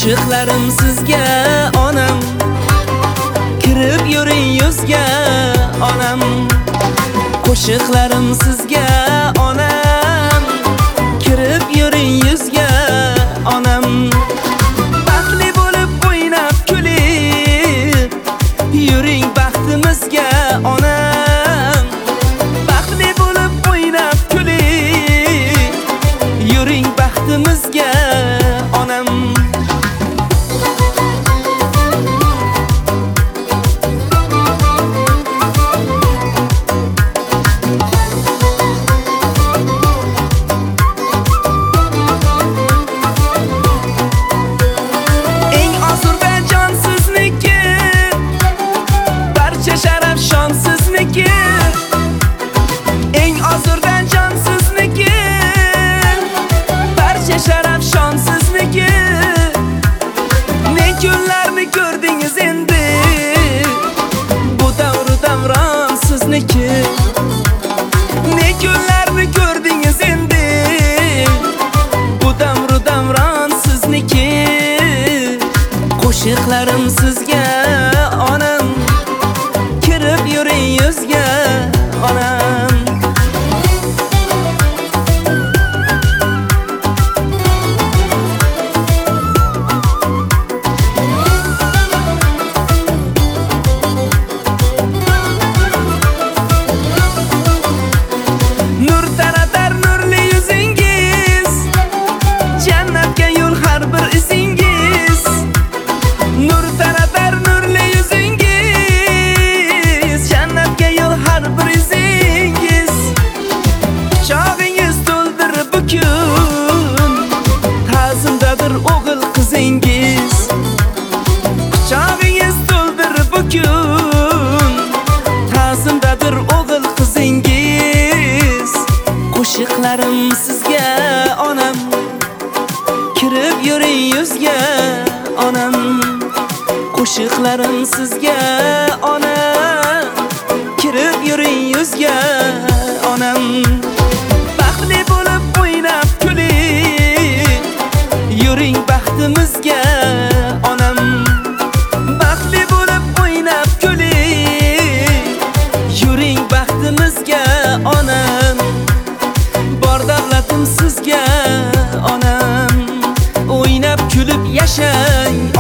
Qo'shiqlarim sizga onam, kirib yuring yuzga onam. Qo'shiqlarim sizga onam, kirib yuring yuzga onam. Baxtli bo'lib o'ynab kulib yuring baxtimizga onam. Baxtli bo'lib o'ynab kulib yuring baxtimizga onam. Eng ozurdan jon sizniki, barcha sharaf shon sizniki. Ne kunlarni ko'rdingiz endi, bu davr davron sizniki. Ne kunlarni ko'rdingiz endi, bu davr davron sizniki. Qo'shiqlarim sizga onam, kirib yuring yuzga onam. Nur taratar nurli yuzingiz, jannatga yo'l har bir izingiz. Nur taratar nurli yuzingiz, jannatga yo'l har bir izingiz. Quchog'ingiz to'ldir bu kun, ta'zimdadir o'g'il qizingiz. Quchog'ingiz to'ldir bu kun, ta'zimdadir o'g'il qizingiz. Qo'shiqlarim sizga onam, kirib yuring yuzga onam. Qo'shiqlarim sizga onam, kirib yuring yuzga onam. Baxtli bo'lib o'ynab kuling yuring baxtimizga onam. Baxtli bo'lib o'ynab kuling yuring baxtimizga onam. Bor davlatim sizga onam, o'ynab kulib yashang